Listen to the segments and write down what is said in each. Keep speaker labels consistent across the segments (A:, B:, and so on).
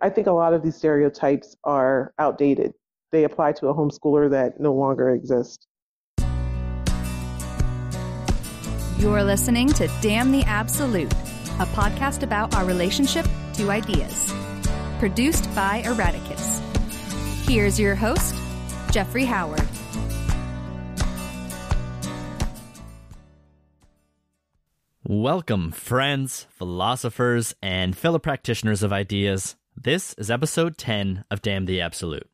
A: I think a lot of these stereotypes are outdated. They apply to a homeschooler that no longer exists.
B: You're listening to Damn the Absolute, a podcast about our relationship to ideas. Produced by Erraticus. Here's your host, Jeffrey Howard.
C: Welcome, friends, philosophers, and fellow practitioners of ideas. This is episode 10 of Damn the Absolute.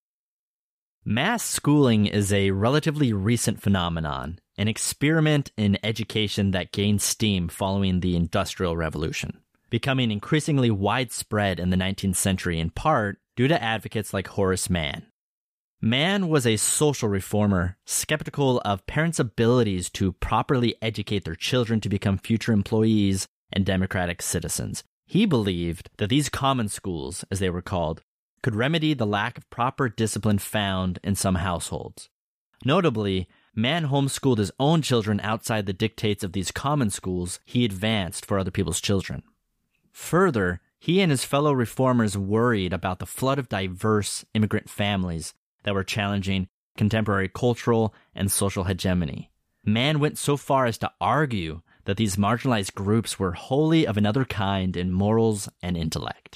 C: Mass schooling is a relatively recent phenomenon, an experiment in education that gained steam following the Industrial Revolution, becoming increasingly widespread in the 19th century in part due to advocates like Horace Mann. Mann was a social reformer, skeptical of parents' abilities to properly educate their children to become future employees and democratic citizens. He believed that these common schools, as they were called, could remedy the lack of proper discipline found in some households. Notably, Mann homeschooled his own children outside the dictates of these common schools he advanced for other people's children. Further, he and his fellow reformers worried about the flood of diverse immigrant families that were challenging contemporary cultural and social hegemony. Mann went so far as to argue that these marginalized groups were wholly of another kind in morals and intellect.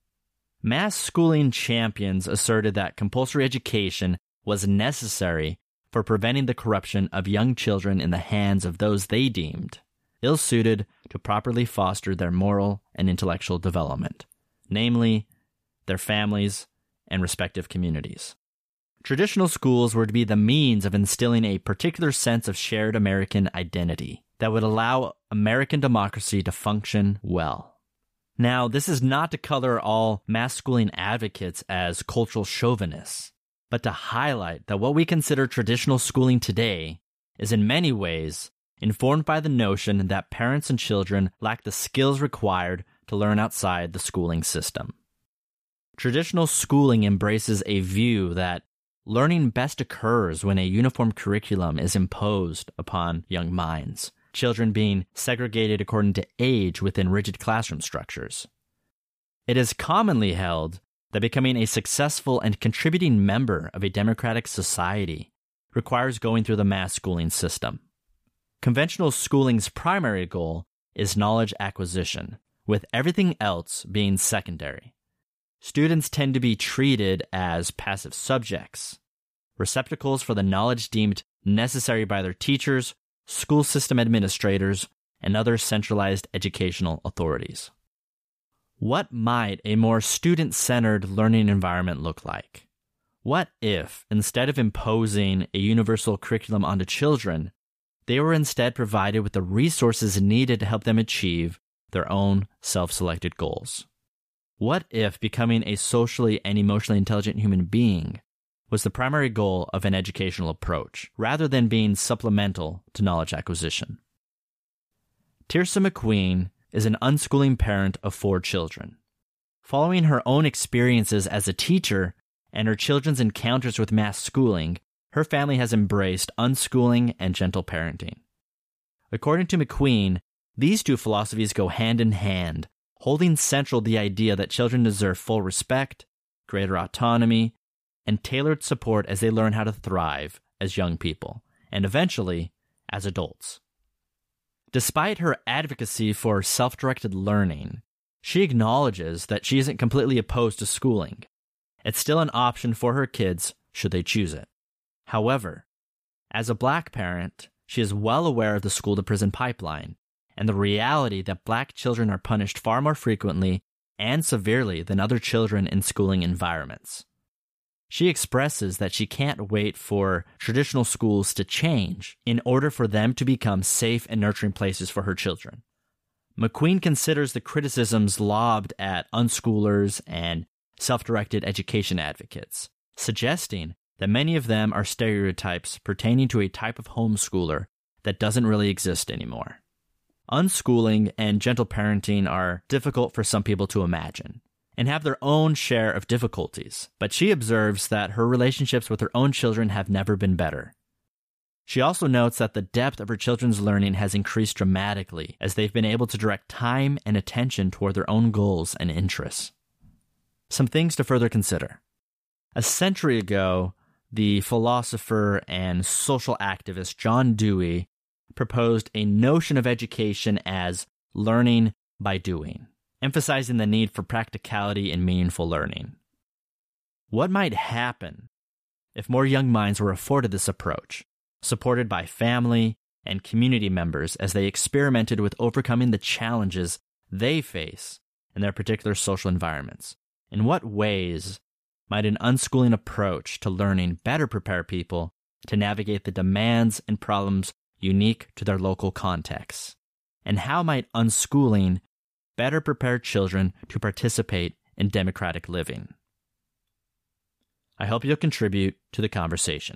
C: Mass schooling champions asserted that compulsory education was necessary for preventing the corruption of young children in the hands of those they deemed ill-suited to properly foster their moral and intellectual development, namely, their families and respective communities. Traditional schools were to be the means of instilling a particular sense of shared American identity that would allow American democracy to function well. Now, this is not to color all mass schooling advocates as cultural chauvinists, but to highlight that what we consider traditional schooling today is in many ways informed by the notion that parents and children lack the skills required to learn outside the schooling system. Traditional schooling embraces a view that learning best occurs when a uniform curriculum is imposed upon young minds, children being segregated according to age within rigid classroom structures. It is commonly held that becoming a successful and contributing member of a democratic society requires going through the mass schooling system. Conventional schooling's primary goal is knowledge acquisition, with everything else being secondary. Students tend to be treated as passive subjects, receptacles for the knowledge deemed necessary by their teachers, school system administrators, and other centralized educational authorities. What might a more student-centered learning environment look like? What if, instead of imposing a universal curriculum onto children, they were instead provided with the resources needed to help them achieve their own self-selected goals? What if becoming a socially and emotionally intelligent human being was the primary goal of an educational approach, rather than being supplemental to knowledge acquisition? Tirsa McQueen is an unschooling parent of 4 children. Following her own experiences as a teacher and her children's encounters with mass schooling, her family has embraced unschooling and gentle parenting. According to McQueen, these two philosophies go hand in hand, holding central the idea that children deserve full respect, greater autonomy, and tailored support as they learn how to thrive as young people, and eventually as adults. Despite her advocacy for self-directed learning, she acknowledges that she isn't completely opposed to schooling. It's still an option for her kids should they choose it. However, as a Black parent, she is well aware of the school-to-prison pipeline and the reality that Black children are punished far more frequently and severely than other children in schooling environments. She expresses that she can't wait for traditional schools to change in order for them to become safe and nurturing places for her children. McQueen considers the criticisms lobbed at unschoolers and self-directed education advocates, suggesting that many of them are stereotypes pertaining to a type of homeschooler that doesn't really exist anymore. Unschooling and gentle parenting are difficult for some people to imagine and have their own share of difficulties, but she observes that her relationships with her own children have never been better. She also notes that the depth of her children's learning has increased dramatically as they've been able to direct time and attention toward their own goals and interests. some things to further consider. A century ago, the philosopher and social activist John Dewey proposed a notion of education as learning by doing, emphasizing the need for practicality and meaningful learning. What might happen if more young minds were afforded this approach, supported by family and community members as they experimented with overcoming the challenges they face in their particular social environments? In what ways might an unschooling approach to learning better prepare people to navigate the demands and problems unique to their local contexts? And how might unschooling better prepare children to participate in democratic living? I hope you'll contribute to the conversation.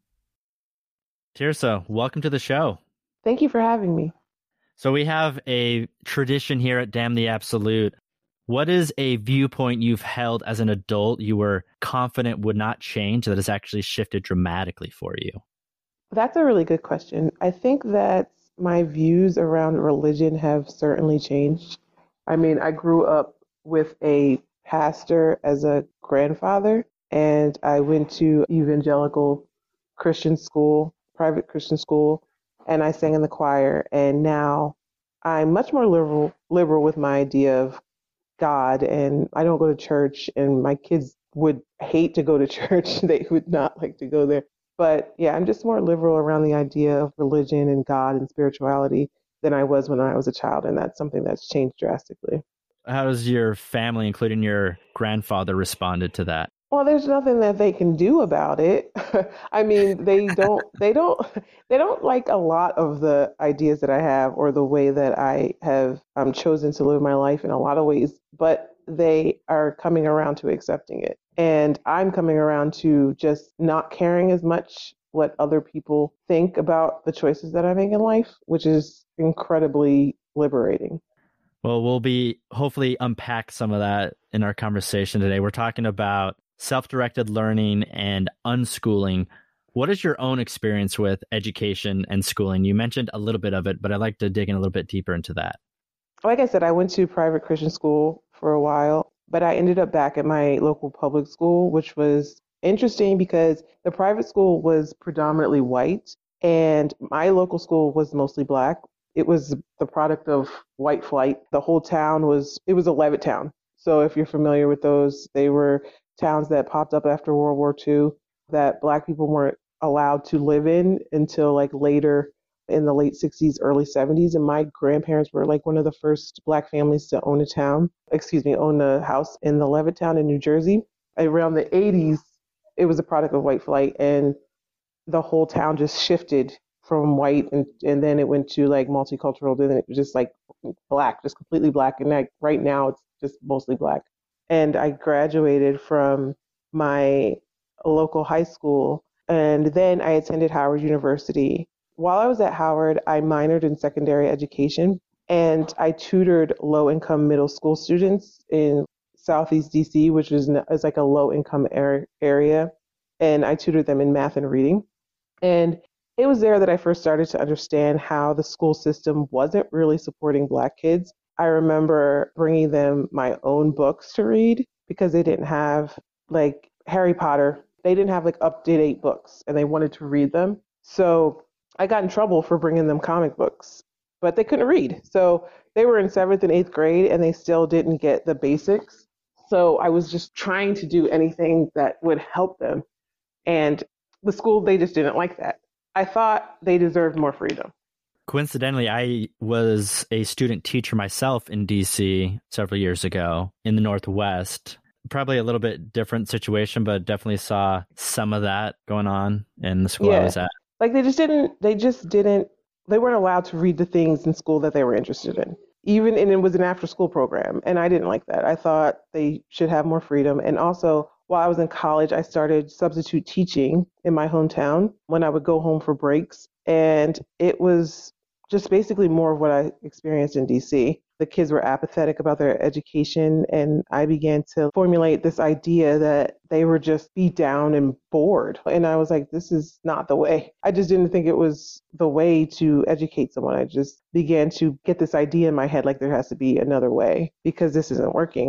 C: Tirsa, welcome to the show.
A: Thank you for having me.
C: So we have a tradition here at Damn the Absolute. What is a viewpoint you've held as an adult you were confident would not change that has actually shifted dramatically for you?
A: That's a really good question. I think that my views around religion have certainly changed. I mean, I grew up with a pastor as a grandfather, and I went to evangelical Christian school, private Christian school, and I sang in the choir. And now I'm much more liberal with my idea of God, and I don't go to church, and my kids would hate to go to church. They would not like to go there. But yeah, I'm just more liberal around the idea of religion and God and spirituality than I was when I was a child, and that's something that's changed drastically.
C: How does your family, including your grandfather, responded to that?
A: Well, there's nothing that they can do about it. I mean, they don't like a lot of the ideas that I have or the way that I have chosen to live my life in a lot of ways, but they are coming around to accepting it. And I'm coming around to just not caring as much what other people think about the choices that I make in life, which is incredibly liberating.
C: Well, we'll be hopefully unpack some of that in our conversation today. We're talking about self-directed learning and unschooling. What is your own experience with education and schooling? You mentioned a little bit of it, but I'd like to dig in a little bit deeper into that.
A: Like I said, I went to private Christian school for a while, but I ended up back at my local public school, which was interesting because the private school was predominantly white and my local school was mostly black. It was the product of white flight. The whole town it was a Levittown. So if you're familiar with those, they were towns that popped up after World War II that black people weren't allowed to live in until like later in the late 60s, early 70s. And my grandparents were like one of the first black families to own a house in the Levittown in New Jersey. Around the 80s, it was a product of white flight, and the whole town just shifted from white and then it went to like multicultural, then it was just like black, just completely black. And like right now it's just mostly black. And I graduated from my local high school, and then I attended Howard University. While I was at Howard, I minored in secondary education, and I tutored low-income middle school students in Southeast DC, which is like a low-income area, and I tutored them in math and reading. And it was there that I first started to understand how the school system wasn't really supporting Black kids. I remember bringing them my own books to read because they didn't have like Harry Potter. They didn't have like up-to-date books and they wanted to read them. So I got in trouble for bringing them comic books, but they couldn't read. So they were in 7th and 8th grade and they still didn't get the basics. So I was just trying to do anything that would help them. And the school, they just didn't like that. I thought they deserved more freedom.
C: Coincidentally, I was a student teacher myself in DC several years ago in the Northwest. Probably a little bit different situation, but definitely saw some of that going on in the school I was at.
A: Like they weren't allowed to read the things in school that they were interested in. And it was an after school program. And I didn't like that. I thought they should have more freedom. And also, while I was in college, I started substitute teaching in my hometown when I would go home for breaks. And it was just basically more of what I experienced in DC. The kids were apathetic about their education, and I began to formulate this idea that they were just beat down and bored. And I was like, this is not the way. I just didn't think it was the way to educate someone. I just began to get this idea in my head, like there has to be another way because this isn't working.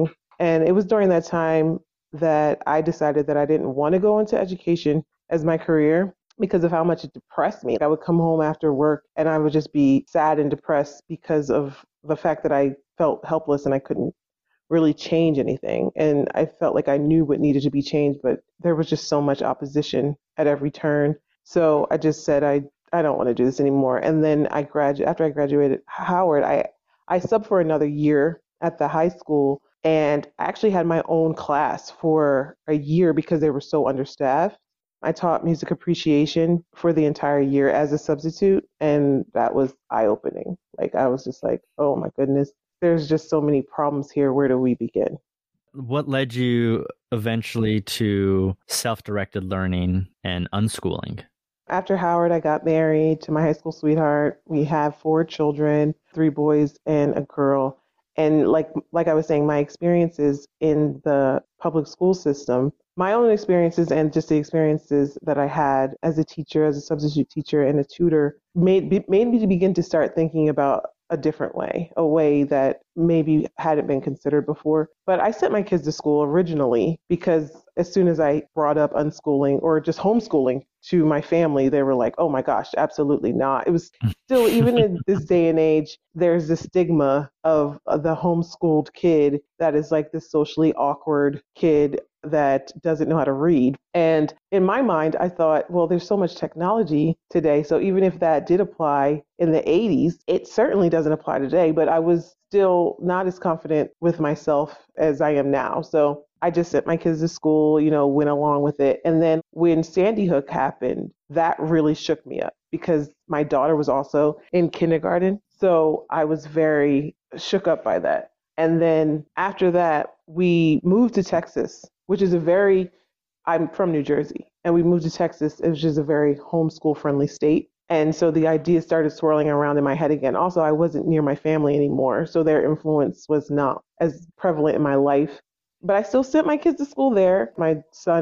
A: And it was during that time that I decided that I didn't want to go into education as my career because of how much it depressed me. I would come home after work and I would just be sad and depressed because of the fact that I felt helpless and I couldn't really change anything. And I felt like I knew what needed to be changed, but there was just so much opposition at every turn. So I just said, I don't want to do this anymore. And then after I graduated Howard, I subbed for another year at the high school and actually had my own class for a year because they were so understaffed. I taught music appreciation for the entire year as a substitute, and that was eye-opening. Like I was just like, oh my goodness, there's just so many problems here. Where do we begin?
C: What led you eventually to self-directed learning and unschooling?
A: After Howard, I got married to my high school sweetheart. We have 4 children, 3 boys and a girl. And like I was saying, my experiences in the public school system, my own experiences and just the experiences that I had as a teacher, as a substitute teacher and a tutor made me to begin to start thinking about a different way, a way that maybe hadn't been considered before. But I sent my kids to school originally because as soon as I brought up unschooling or just homeschooling to my family, they were like, oh my gosh, absolutely not. It was still, even in this day and age, there's the stigma of the homeschooled kid that is like this socially awkward kid that doesn't know how to read. And in my mind, I thought, well, there's so much technology today. So even if that did apply in the 80s, it certainly doesn't apply today. But I was still not as confident with myself as I am now. So I just sent my kids to school, went along with it. And then when Sandy Hook happened, that really shook me up because my daughter was also in kindergarten. So I was very shook up by that. And then after that, we moved to Texas, which is I'm from New Jersey, and we moved to Texas, which is a very homeschool friendly state. And so the idea started swirling around in my head again. Also, I wasn't near my family anymore, so their influence was not as prevalent in my life. But I still sent my kids to school there. My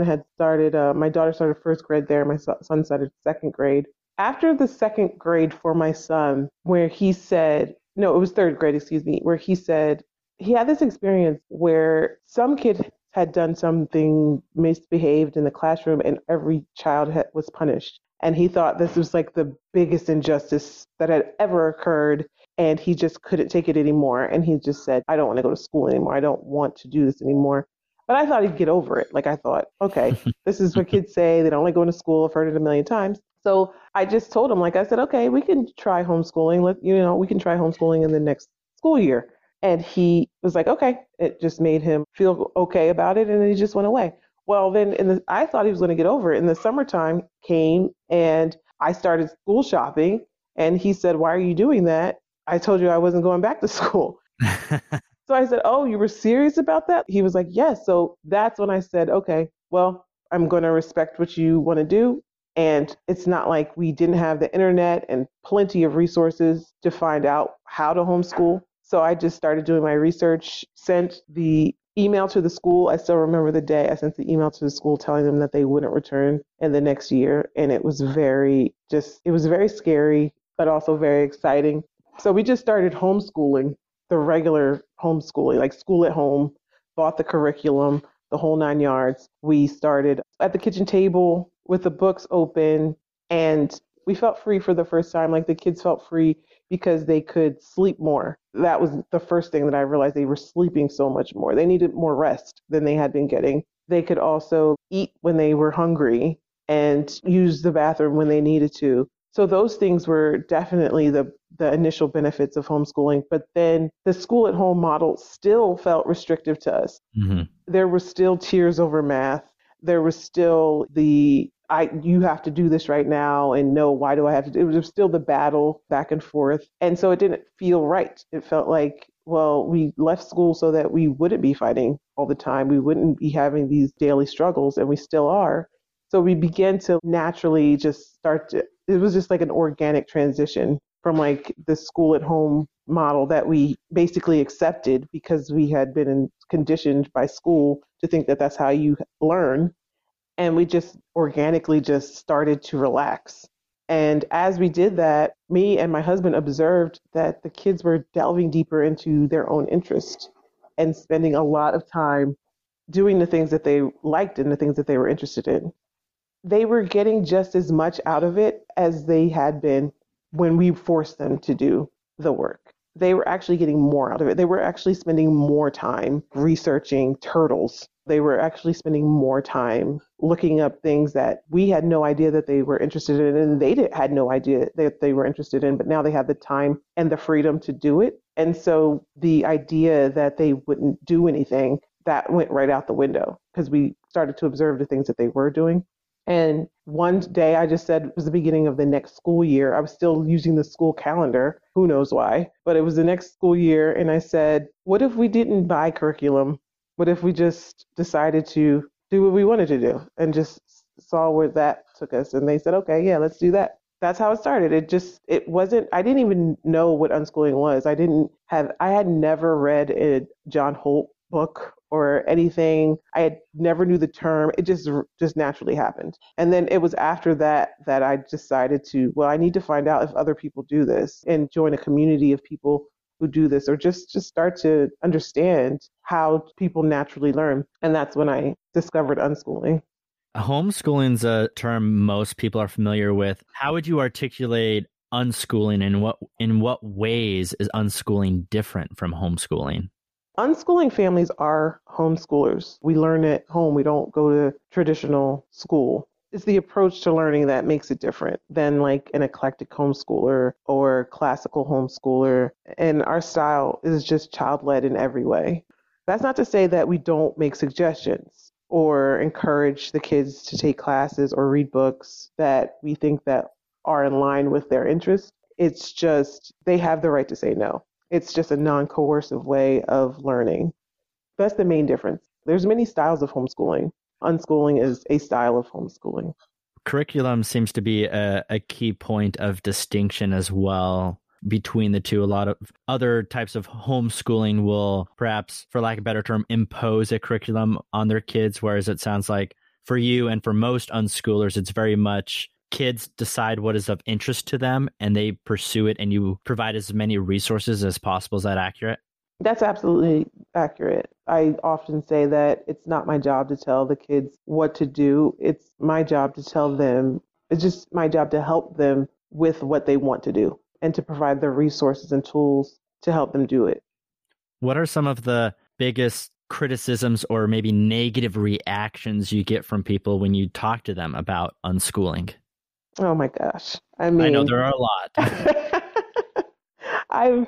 A: daughter started first grade there. My son started second grade. After the second grade for my son, where he said, no, it was third grade, excuse me, where he said he had this experience where some kid had done something misbehaved in the classroom and every child was punished. And he thought this was like the biggest injustice that had ever occurred. And he just couldn't take it anymore. And he just said, I don't want to go to school anymore. I don't want to do this anymore. But I thought he'd get over it. Like I thought, okay, this is what kids say. They don't like going to school. I've heard it a million times. So I just told him, I said, okay, we can try homeschooling. We can try homeschooling in the next school year. And he was like, okay. It just made him feel okay about it. And then he just went away. Well, then I thought he was going to get over it. And the summertime came and I started school shopping. And he said, why are you doing that? I told you I wasn't going back to school. So I said, oh, you were serious about that? He was like, yes. So that's when I said, okay, well, I'm going to respect what you want to do. And it's not like we didn't have the internet and plenty of resources to find out how to homeschool. So I just started doing my research, sent the email to the school. I still remember the day I sent the email to the school telling them that they wouldn't return in the next year. And it was very scary, but also very exciting. So we just started homeschooling, the regular homeschooling, like school at home, bought the curriculum, the whole 9 yards. We started at the kitchen table with the books open, and we felt free for the first time. Like the kids felt free because they could sleep more. That was the first thing that I realized. They were sleeping so much more. They needed more rest than they had been getting. They could also eat when they were hungry and use the bathroom when they needed to. So those things were definitely the initial benefits of homeschooling. But then the school at home model still felt restrictive to us. Mm-hmm. There were still tiers over math. There was still you have to do this right now, and no, why do I have to do it? It was still the battle back and forth. And so it didn't feel right. It felt like, well, we left school so that we wouldn't be fighting all the time. We wouldn't be having these daily struggles, and we still are. So we began to naturally just it was just like an organic transition from like the school at home model that we basically accepted because we had been conditioned by school to think that that's how you learn. And we just organically just started to relax. And as we did that, me and my husband observed that the kids were delving deeper into their own interest. and spending a lot of time doing the things that they liked and the things that they were interested in. They were getting just as much out of it as they had been when we forced them to do the work. They were actually getting more out of it. They were actually spending more time researching turtles. They were actually spending more time looking up things that we had no idea that they were interested in, and had no idea that they were interested in, but now they have the time and the freedom to do it. And so the idea that they wouldn't do anything, that went right out the window because we started to observe the things that they were doing. And one day I just said it was the beginning of the next school year. I was still using the school calendar. Who knows why? But it was the next school year. And I said, what if we didn't buy curriculum? What if we just decided to do what we wanted to do and just saw where that took us? And they said, okay, yeah, let's do that. That's how it started. It wasn't, I didn't even know what unschooling was. I had never read a John Holt book or anything. I had never knew the term. It just naturally happened. And then it was after that I decided I need to find out if other people do this and join a community of people who do this, or just start to understand how people naturally learn. And that's when I discovered unschooling.
C: Homeschooling's a term most people are familiar with. How would you articulate unschooling, and in what ways is unschooling different from homeschooling?
A: Unschooling families are homeschoolers. We learn at home. We don't go to traditional school. It's the approach to learning that makes it different than like an eclectic homeschooler or classical homeschooler. And our style is just child-led in every way. That's not to say that we don't make suggestions or encourage the kids to take classes or read books that we think that are in line with their interests. It's just they have the right to say no. It's just a non-coercive way of learning. That's the main difference. There's many styles of homeschooling. Unschooling is a style of homeschooling.
C: Curriculum seems to be a key point of distinction as well between the two. A lot of other types of homeschooling will perhaps, for lack of a better term, impose a curriculum on their kids, whereas it sounds like for you and for most unschoolers, it's very much kids decide what is of interest to them and they pursue it, and you provide as many resources as possible. Is that accurate?
A: That's absolutely accurate. I often say that it's not my job to tell the kids what to do. It's my job to tell them, it's just my job to help them with what they want to do and to provide the resources and tools to help them do it.
C: What are some of the biggest criticisms or maybe negative reactions you get from people when you talk to them about unschooling?
A: Oh my gosh. I mean,
C: I know there are a lot.
A: I've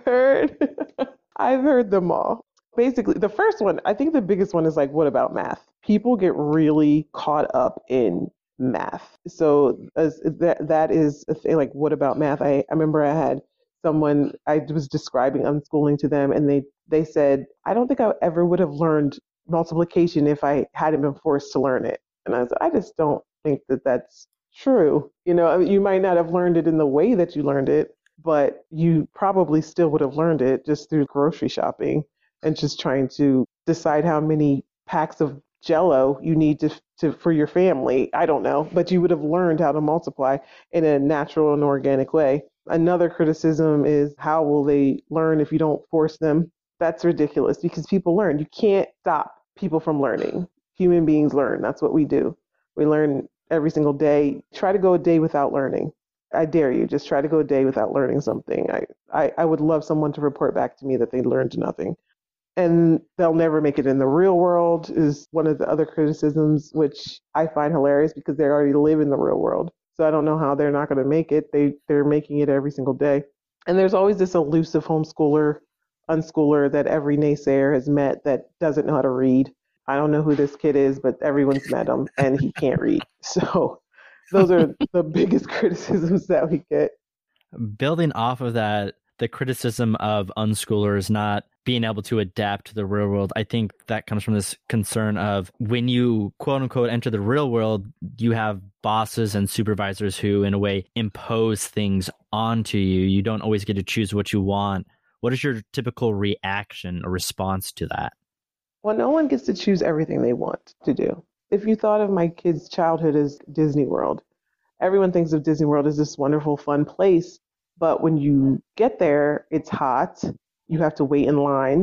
A: heard them all. Basically, the first one, I think the biggest one is like, what about math? People get really caught up in math. So that is a thing, like, what about math? I remember I had someone, I was describing unschooling to them, and they said, I don't think I ever would have learned multiplication if I hadn't been forced to learn it. And I was like, I just don't think that that's true. You know, I mean, you might not have learned it in the way that you learned it, but you probably still would have learned it just through grocery shopping and just trying to decide how many packs of Jell-O you need to for your family. I don't know, but you would have learned how to multiply in a natural and organic way. Another criticism is, how will they learn if you don't force them? That's ridiculous, because people learn. You can't stop people from learning. Human beings learn. That's what we do. We learn every single day. Try to go a day without learning. I dare you, just try to go a day without learning something. I would love someone to report back to me that they learned nothing. And they'll never make it in the real world is one of the other criticisms, which I find hilarious because they already live in the real world. So I don't know how they're not going to make it. They're making it every single day. And there's always this elusive homeschooler, unschooler that every naysayer has met that doesn't know how to read. I don't know who this kid is, but everyone's met him and he can't read. So those are the biggest criticisms that we get.
C: Building off of that, the criticism of unschoolers not being able to adapt to the real world, I think that comes from this concern of when you quote unquote enter the real world, you have bosses and supervisors who in a way impose things onto you. You don't always get to choose what you want. What is your typical reaction or response to that?
A: Well, no one gets to choose everything they want to do. If you thought of my kids' childhood as Disney World, everyone thinks of Disney World as this wonderful, fun place. But when you get there, it's hot. You have to wait in lines.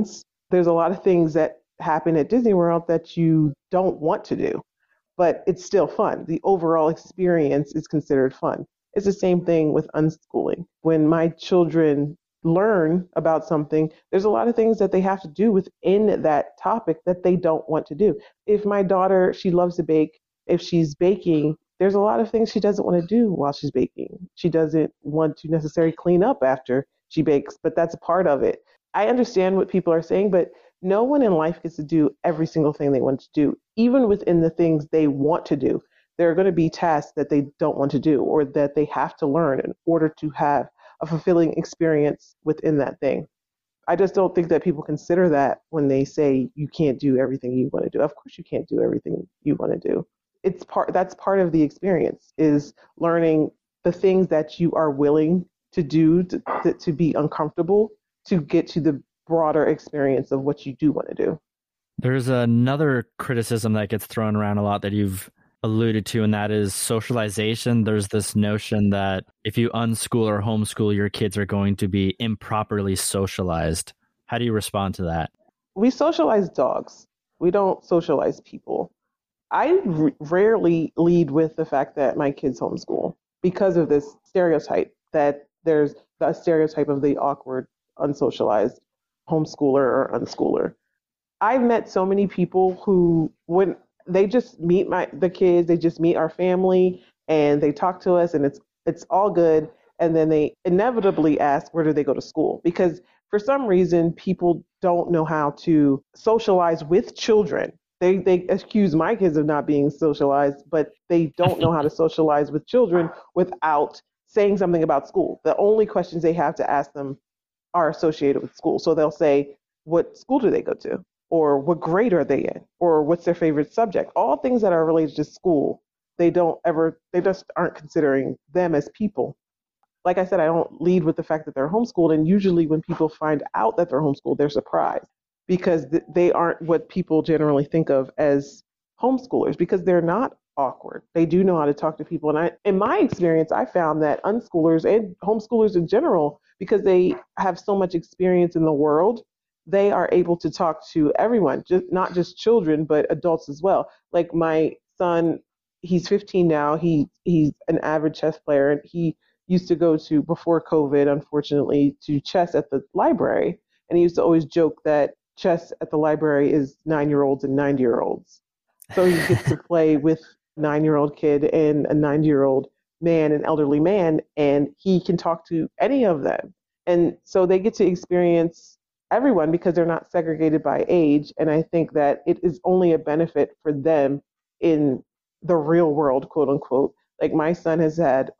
A: there's a lot of things that happen at Disney World that you don't want to do, but it's still fun. The overall experience is considered fun. It's the same thing with unschooling. When my children learn about something, there's a lot of things that they have to do within that topic that they don't want to do. If my daughter, she loves to bake, if she's baking, there's a lot of things she doesn't want to do while she's baking. She doesn't want to necessarily clean up after she bakes, but that's a part of it. I understand what people are saying, but no one in life gets to do every single thing they want to do. Even within the things they want to do, there are going to be tasks that they don't want to do or that they have to learn in order to have a fulfilling experience within that thing. I just don't think that people consider that when they say you can't do everything you want to do. Of course you can't do everything you want to do. That's part of the experience, is learning the things that you are willing to do to be uncomfortable to get to the broader experience of what you do want to do.
C: There's another criticism that gets thrown around a lot that you've alluded to, and that is socialization. There's this notion that if you unschool or homeschool, your kids are going to be improperly socialized. How do you respond to that?
A: We socialize dogs. We don't socialize people. I rarely lead with the fact that my kids homeschool because of this stereotype that there's the stereotype of the awkward, unsocialized homeschooler or unschooler. I've met so many people who, when they just meet the kids, they just meet our family and they talk to us and it's all good. And then they inevitably ask, where do they go to school? Because for some reason, people don't know how to socialize with children. They accuse my kids of not being socialized, but they don't know how to socialize with children without saying something about school. The only questions they have to ask them are associated with school. So they'll say, what school do they go to? Or what grade are they in? Or what's their favorite subject? All things that are related to school, they just aren't considering them as people. Like I said, I don't lead with the fact that they're homeschooled. And usually when people find out that they're homeschooled, they're surprised because they aren't what people generally think of as homeschoolers, because they're not awkward. They do know how to talk to people. And in my experience, I found that unschoolers and homeschoolers in general, because they have so much experience in the world, they are able to talk to everyone, not just children, but adults as well. Like my son, he's 15 now. He's an avid chess player, and he used to go to, before COVID, unfortunately, to chess at the library. And he used to always joke that chess at the library is 9-year-olds and 90-year-olds. So he gets to play with a 9-year-old kid and a 90-year-old man, an elderly man, and he can talk to any of them. And so they get to experience everyone because they're not segregated by age. And I think that it is only a benefit for them in the real world, quote unquote. Like my son he's had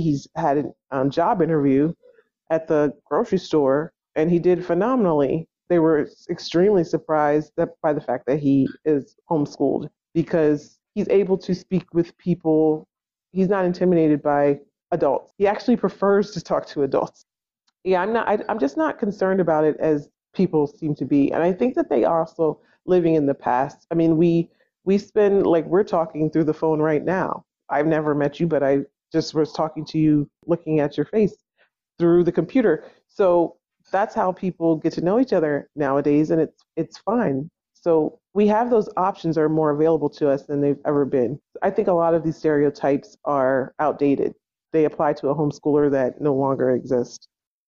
A: a job interview at the grocery store and he did phenomenally. They were extremely surprised by the fact that he is homeschooled because he's able to speak with people. He's not intimidated by adults. He actually prefers to talk to adults. Yeah, I'm just not concerned about it as people seem to be. And I think that they are also living in the past. I mean, we spend, like, we're talking through the phone right now. I've never met you, but I just was talking to you, looking at your face through the computer. So that's how people get to know each other nowadays, and it's fine. So we have those options are more available to us than they've ever been. I think a lot of these stereotypes are outdated. They apply to a homeschooler that no longer exists.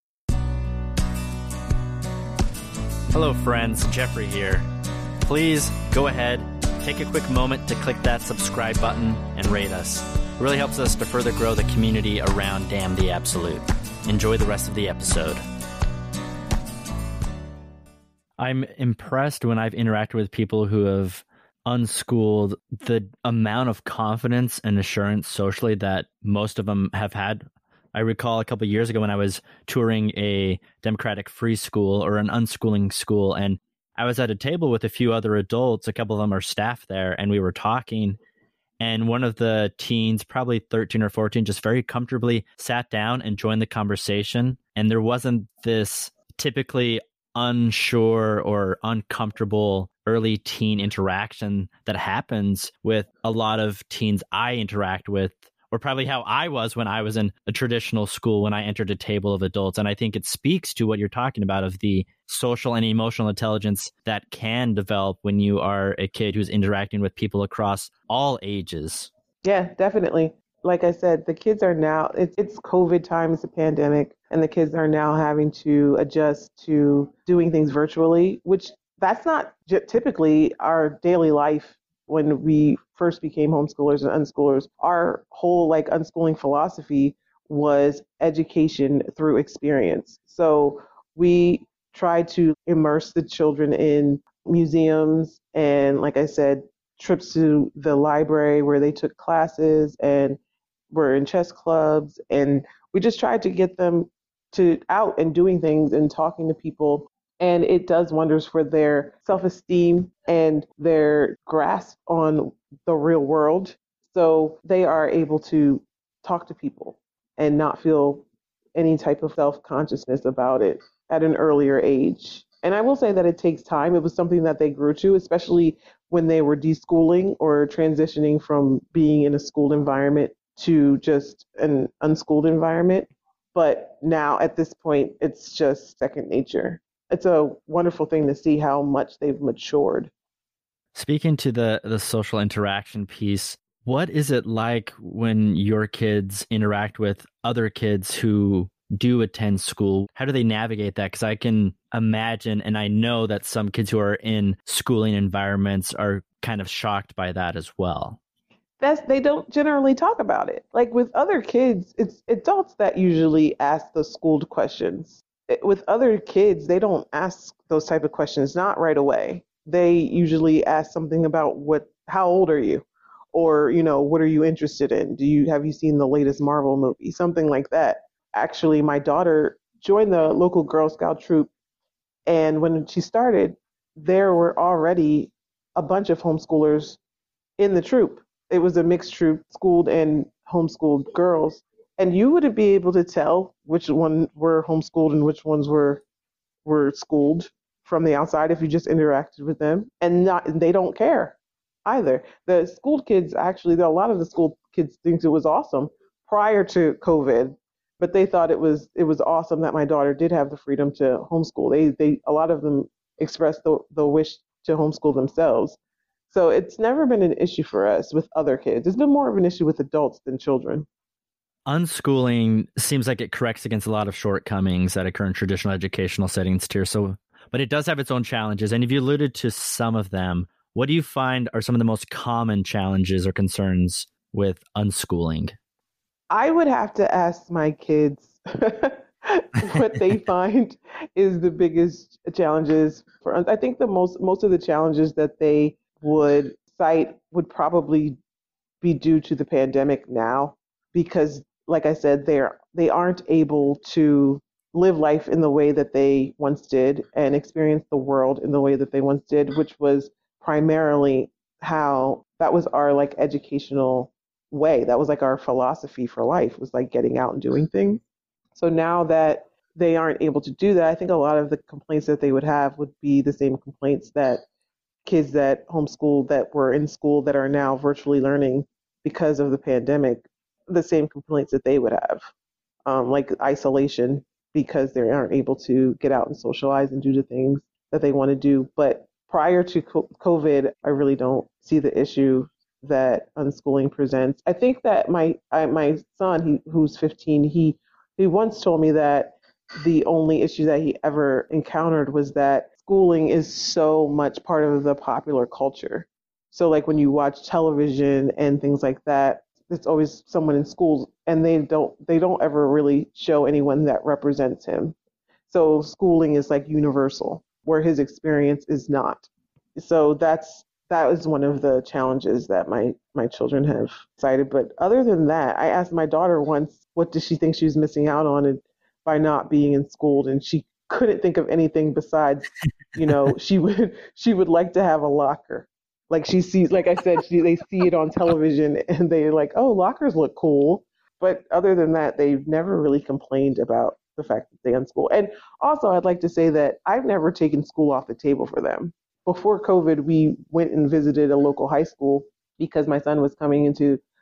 C: Hello friends, Jeffrey here. Please go ahead, take a quick moment to click that subscribe button and rate us. It really helps us to further grow the community around Damn the Absolute. Enjoy the rest of the episode. I'm impressed when I've interacted with people who have unschooled, the amount of confidence and assurance socially that most of them have had. I recall a couple of years ago when I was touring a democratic free school or an unschooling school, and I was at a table with a few other adults. A couple of them are staff there, and we were talking. And one of the teens, probably 13 or 14, just very comfortably sat down and joined the conversation. And there wasn't this typically unsure or uncomfortable early teen interaction that happens with a lot of teens I interact with or probably how I was when I was in a traditional school when I entered a table of adults. And I think it speaks to what you're talking about of the social and emotional intelligence that can develop when you are a kid who's interacting with people across all ages.
A: Yeah, definitely. Like I said, the kids are now, it's COVID time, it's a pandemic, and the kids are now having to adjust to doing things virtually, which that's not typically our daily life when we first became homeschoolers and unschoolers. Our whole like unschooling philosophy was education through experience. So we try to immerse the children in museums and, like I said, trips to the library where they took classes and were in chess clubs. And we just tried to get them to out and doing things and talking to people. And it does wonders for their self-esteem and their grasp on the real world. So they are able to talk to people and not feel any type of self-consciousness about it at an earlier age. And I will say that it takes time. It was something that they grew to, especially when they were deschooling or transitioning from being in a schooled environment to just an unschooled environment. But now at this point, it's just second nature. It's a wonderful thing to see how much they've matured.
C: Speaking to the social interaction piece, what is it like when your kids interact with other kids who do attend school? How do they navigate that? Because I can imagine, and I know that some kids who are in schooling environments are kind of shocked by that as well.
A: They don't generally talk about it. Like with other kids, it's adults that usually ask the schooled questions. With other kids, they don't ask those type of questions, not right away. They usually ask something about how old are you? Or, what are you interested in? Have you seen the latest Marvel movie? Something like that. Actually, my daughter joined the local Girl Scout troop, and when she started, there were already a bunch of homeschoolers in the troop. It was a mixed troop, schooled and homeschooled girls. And you wouldn't be able to tell which ones were homeschooled and which ones were schooled from the outside if you just interacted with them. And they don't care either. The schooled kids, actually, a lot of the school kids think it was awesome prior to COVID, but they thought it was awesome that my daughter did have the freedom to homeschool. A lot of them expressed the wish to homeschool themselves. So it's never been an issue for us with other kids. It's been more of an issue with adults than children.
C: Unschooling seems like it corrects against a lot of shortcomings that occur in traditional educational settings too. But it does have its own challenges. And if you alluded to some of them, what do you find are some of the most common challenges or concerns with unschooling?
A: I would have to ask my kids what they find is the biggest challenges for us. I think the most of the challenges that they would cite would probably be due to the pandemic now, because like I said, they aren't able to live life in the way that they once did and experience the world in the way that they once did, which was primarily how that was our like educational way. That was like our philosophy for life, was like getting out and doing things. So now that they aren't able to do that, I think a lot of the complaints that they would have would be the same complaints that kids that homeschooled that were in school that are now virtually learning because of the pandemic, the same complaints that they would have, like isolation because they aren't able to get out and socialize and do the things that they want to do. But prior to COVID, I really don't see the issue that unschooling presents. I think that my son, who's 15, he once told me that the only issue that he ever encountered was that schooling is so much part of the popular culture. So like when you watch television and things like that, it's always someone in schools, and they don't ever really show anyone that represents him. So schooling is like universal, where his experience is not. So that is one of the challenges that my children have cited. But other than that, I asked my daughter once, what does she think she was missing out on by not being in school, and she couldn't think of anything besides, she would like to have a locker. Like she sees, like I said, they see it on television and they're like, oh, lockers look cool. But other than that, they've never really complained about the fact that they unschool. And also, I'd like to say that I've never taken school off the table for them. Before COVID, we went and visited a local high school because my son was coming into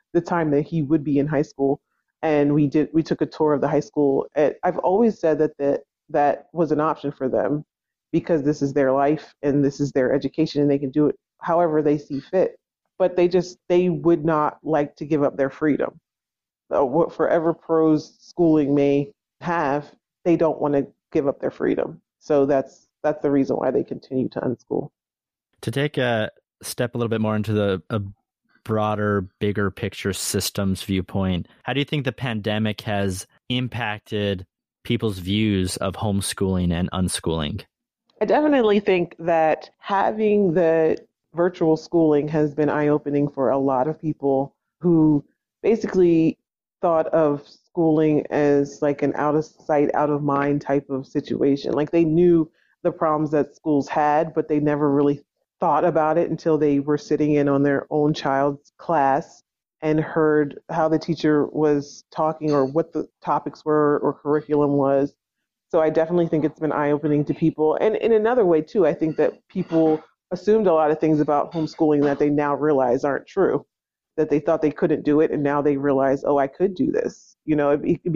A: the time that he would be in high school. And we took a tour of the high school. And I've always said that was an option for them because this is their life and this is their education and they can do it however they see fit. But they would not like to give up their freedom. Whatever pros schooling may have, they don't want to give up their freedom. So that's the reason why they continue to unschool.
C: To take a step a little bit more into a broader, bigger picture systems viewpoint, how do you think the pandemic has impacted people's views of homeschooling and unschooling?
A: I definitely think that having the virtual schooling has been eye-opening for a lot of people who basically thought of schooling as like an out of sight, out of mind type of situation. Like they knew the problems that schools had, but they never really thought about it until they were sitting in on their own child's class and heard how the teacher was talking or what the topics were or curriculum was. So I definitely think it's been eye-opening to people. And in another way, too, I think that people assumed a lot of things about homeschooling that they now realize aren't true, that they thought they couldn't do it. And now they realize, oh, I could do this. You know,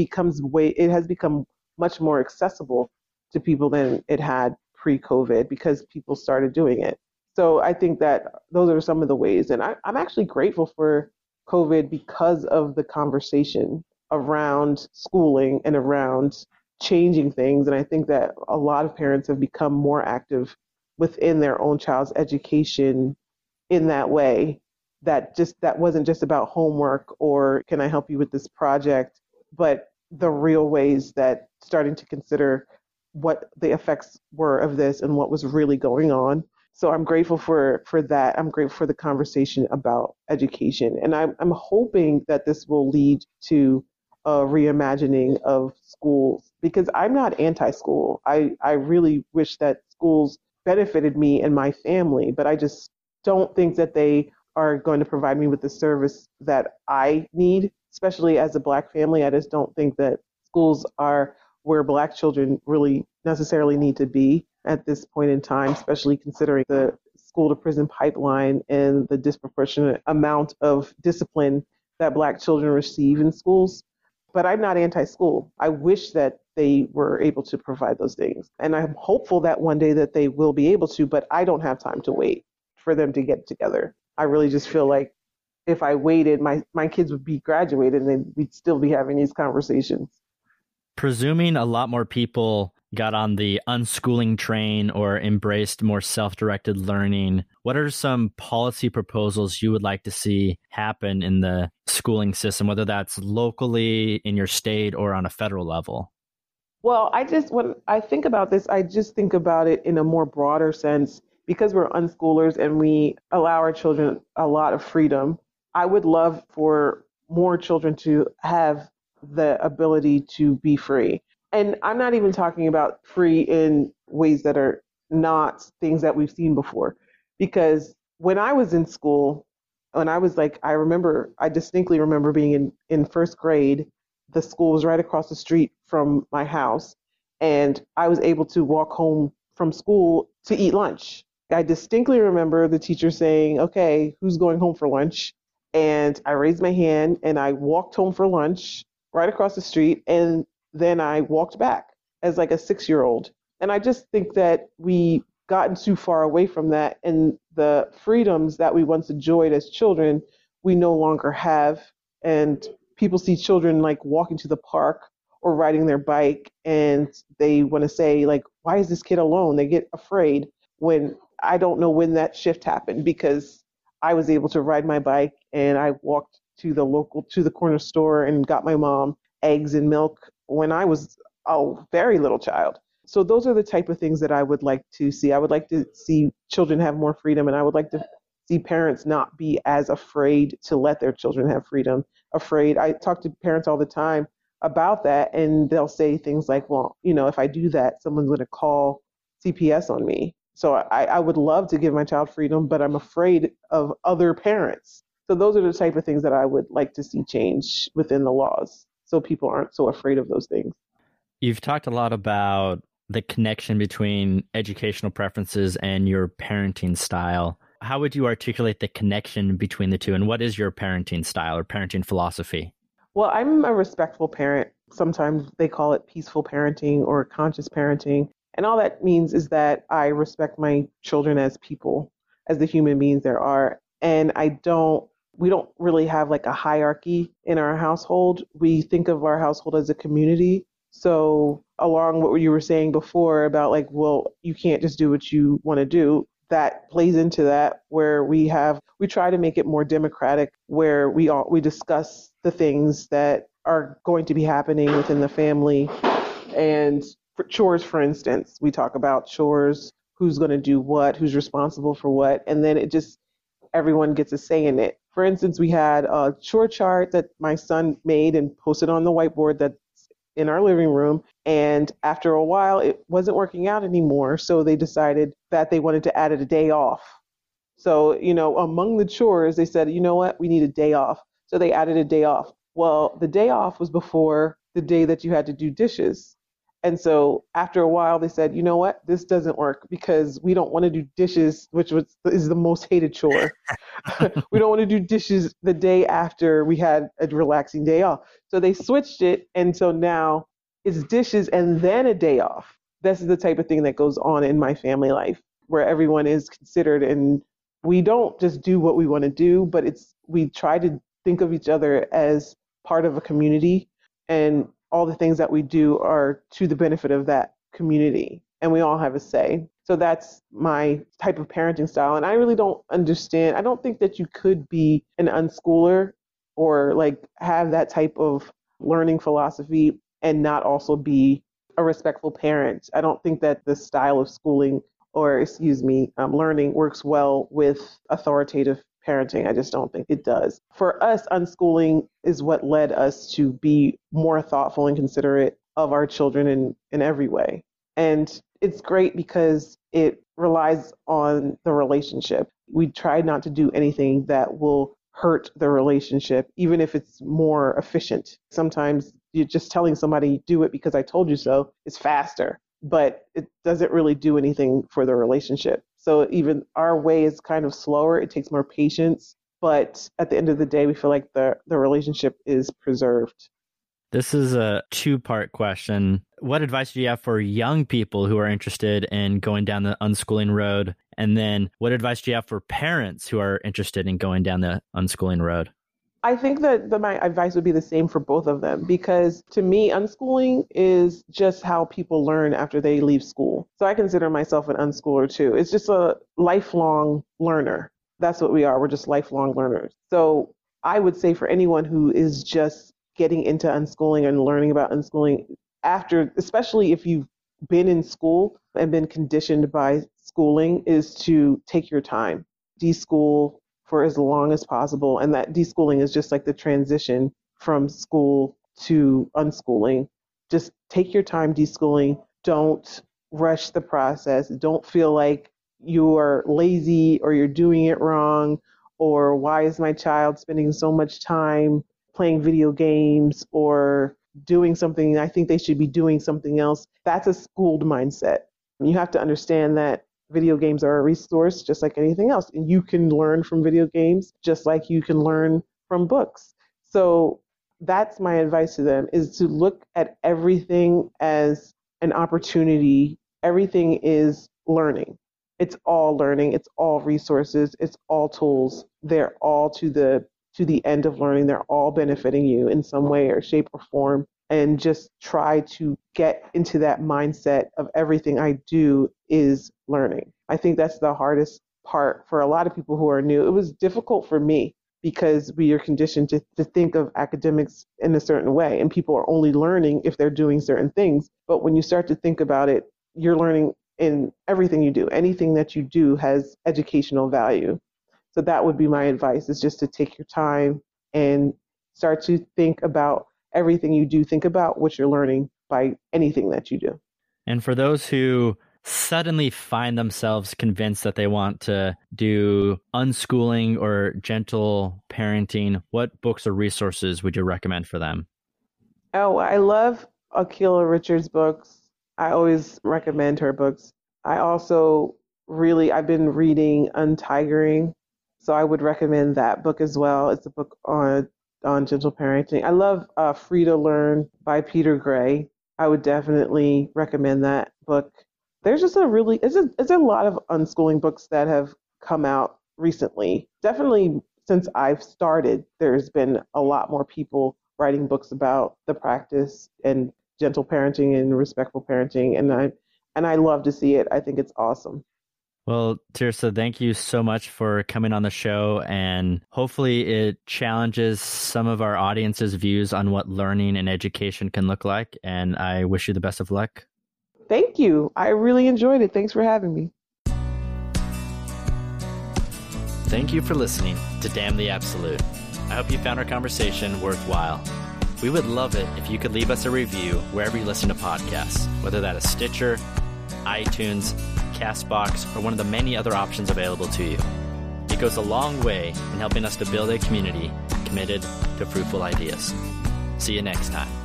A: it has become much more accessible to people than it had pre-COVID because people started doing it. So I think that those are some of the ways. And I'm actually grateful for COVID because of the conversation around schooling and around changing things. And I think that a lot of parents have become more active within their own child's education in that way, that wasn't just about homework or can I help you with this project, but the real ways that starting to consider what the effects were of this and what was really going on. So I'm grateful for that. I'm grateful for the conversation about education. And I'm hoping that this will lead to a reimagining of schools because I'm not anti-school. I really wish that schools benefited me and my family, but I just don't think that they are going to provide me with the service that I need, especially as a Black family. I just don't think that schools are where Black children really necessarily need to be at this point in time, especially considering the school to prison pipeline and the disproportionate amount of discipline that Black children receive in schools. But I'm not anti-school. I wish that they were able to provide those things. And I'm hopeful that one day that they will be able to, but I don't have time to wait for them to get together. I really just feel like if I waited, my kids would be graduated and then we'd still be having these conversations.
C: Presuming a lot more people got on the unschooling train or embraced more self-directed learning, what are some policy proposals you would like to see happen in the schooling system, whether that's locally, in your state, or on a federal level?
A: Well, when I think about this, I just think about it in a more broader sense. Because we're unschoolers and we allow our children a lot of freedom, I would love for more children to have the ability to be free. And I'm not even talking about free in ways that are not things that we've seen before. Because when I was in school, when I was like, I distinctly remember being in first grade, the school was right across the street from my house. And I was able to walk home from school to eat lunch. I distinctly remember the teacher saying, okay, who's going home for lunch? And I raised my hand and I walked home for lunch right across the street. And then I walked back as like a 6-year-old. And I just think that we gotten too far away from that. And the freedoms that we once enjoyed as children, we no longer have. And people see children like walking to the park or riding their bike and they want to say like, why is this kid alone? They get afraid when I don't know when that shift happened because I was able to ride my bike and I walked to the corner store and got my mom eggs and milk when I was a very little child. So those are the type of things that I would like to see. I would like to see children have more freedom, and I would like to see parents not be as afraid to let their children have freedom. I talk to parents all the time about that, and they'll say things like, well, if I do that, someone's going to call CPS on me. So I would love to give my child freedom, but I'm afraid of other parents. So those are the type of things that I would like to see change within the laws so people aren't so afraid of those things.
C: You've talked a lot about the connection between educational preferences and your parenting style. How would you articulate the connection between the two? And what is your parenting style or parenting philosophy?
A: Well, I'm a respectful parent. Sometimes they call it peaceful parenting or conscious parenting. And all that means is that I respect my children as people, as the human beings there are. And we don't really have like a hierarchy in our household. We think of our household as a community. So along what you were saying before about like, well, you can't just do what you want to do. That plays into that, where we try to make it more democratic, where we discuss the things that are going to be happening within the family. And for chores, for instance, we talk about chores, who's going to do what, who's responsible for what, and then everyone gets a say in it. For instance, we had a chore chart that my son made and posted on the whiteboard that's in our living room. And after a while, it wasn't working out anymore. So they decided that they wanted to add a day off. So, among the chores, they said, you know what, we need a day off. So they added a day off. Well, the day off was before the day that you had to do dishes. And so after a while, they said, you know what, this doesn't work because we don't want to do dishes, which is the most hated chore. We don't want to do dishes the day after we had a relaxing day off. So they switched it. And so now it's dishes and then a day off. This is the type of thing that goes on in my family life, where everyone is considered, and we don't just do what we want to do, but we try to think of each other as part of a community, and all the things that we do are to the benefit of that community, and we all have a say. So that's my type of parenting style. And I really don't understand. I don't think that you could be an unschooler or like have that type of learning philosophy and not also be a respectful parent. I don't think that the style of schooling learning works well with authoritative parenting. I just don't think it does. For us, unschooling is what led us to be more thoughtful and considerate of our children in every way. And it's great because it relies on the relationship. We try not to do anything that will hurt the relationship, even if it's more efficient. Sometimes you're just telling somebody, do it because I told you so, is faster, but it doesn't really do anything for the relationship. So even our way is kind of slower. It takes more patience. But at the end of the day, we feel like the relationship is preserved.
C: This is a two-part question. What advice do you have for young people who are interested in going down the unschooling road? And then what advice do you have for parents who are interested in going down the unschooling road?
A: I think that my advice would be the same for both of them, because to me, unschooling is just how people learn after they leave school. So I consider myself an unschooler too. It's just a lifelong learner. That's what we are. We're just lifelong learners. So I would say for anyone who is just getting into unschooling and learning about unschooling after, especially if you've been in school and been conditioned by schooling, is to take your time, deschool for as long as possible. And that deschooling is just like the transition from school to unschooling. Just take your time deschooling. Don't rush the process. Don't feel like you are lazy or you're doing it wrong, or why is my child spending so much time playing video games or doing something? I think they should be doing something else. That's a schooled mindset. You have to understand that video games are a resource just like anything else. And you can learn from video games just like you can learn from books. So that's my advice to them, is to look at everything as an opportunity. Everything is learning. It's all learning. It's all resources. It's all tools. They're all to the end of learning. They're all benefiting you in some way or shape or form. And just try to get into that mindset of everything I do is learning. I think that's the hardest part for a lot of people who are new. It was difficult for me because we are conditioned to think of academics in a certain way, and people are only learning if they're doing certain things. But when you start to think about it, you're learning in everything you do. Anything that you do has educational value. So that would be my advice, is just to take your time and start to think about everything you do. Think about what you're learning by anything that you do.
C: And for those who suddenly find themselves convinced that they want to do unschooling or gentle parenting, what books or resources would you recommend for them?
A: Oh, I love Akilah Richards' books. I always recommend her books. I also I've been reading Untigering, so I would recommend that book as well. It's a book on gentle parenting. I love Free to Learn by Peter Gray. I would definitely recommend that book. There's just it's a lot of unschooling books that have come out recently. Definitely since I've started, there's been a lot more people writing books about the practice and gentle parenting and respectful parenting, and I love to see it. I think it's awesome.
C: Well, Tirsa, thank you so much for coming on the show, and hopefully it challenges some of our audience's views on what learning and education can look like, and I wish you the best of luck.
A: Thank you. I really enjoyed it. Thanks for having me.
C: Thank you for listening to Damn the Absolute. I hope you found our conversation worthwhile. We would love it if you could leave us a review wherever you listen to podcasts, whether that is Stitcher, iTunes, CastBox, or one of the many other options available to you. It goes a long way in helping us to build a community committed to fruitful ideas. See you next time.